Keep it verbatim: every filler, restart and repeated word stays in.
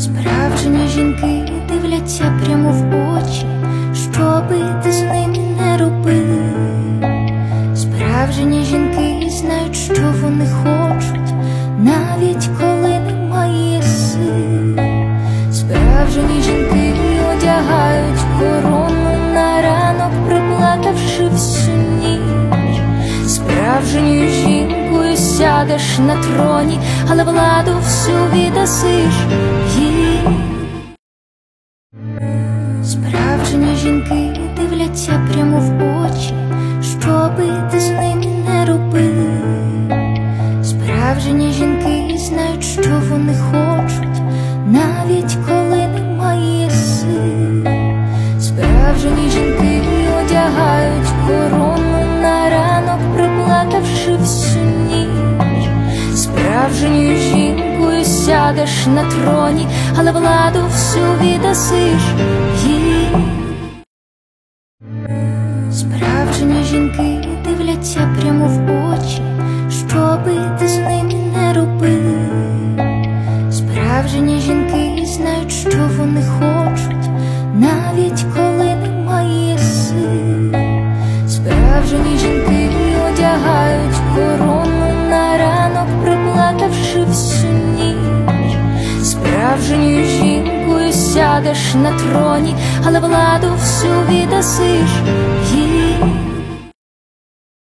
Справжні жінки дивляться прямо в очі, щоби ти з ними не робив. Справжні жінки знають, що вони хочуть, навіть коли немає сил. Справжні жінки одягають корону на ранок, приплакавши всю ніч. Справжньою жінкою сядеш на троні, але владу всю віддасиш їй. Справжні жінки дивляться прямо в очі, щоби ти з ними не робив. Справжні жінки знають, що вони хочуть, навіть коли немає сил. Справжні жінки одягають корону на ранок, приплакавши всю ніч. Справжньою жінкою сядеш на троні, але владу всю віддасиш їй. Справжні жінки дивляться прямо в очі, щоби ти з ними не робив. Справжні жінки знають, що вони хочуть, навіть коли немає сил. Справжні жінки одягають корону на ранок, приплакавши всю ніч. Справжньою жінкою сядеш на троні, але владу всю віддасиш їй.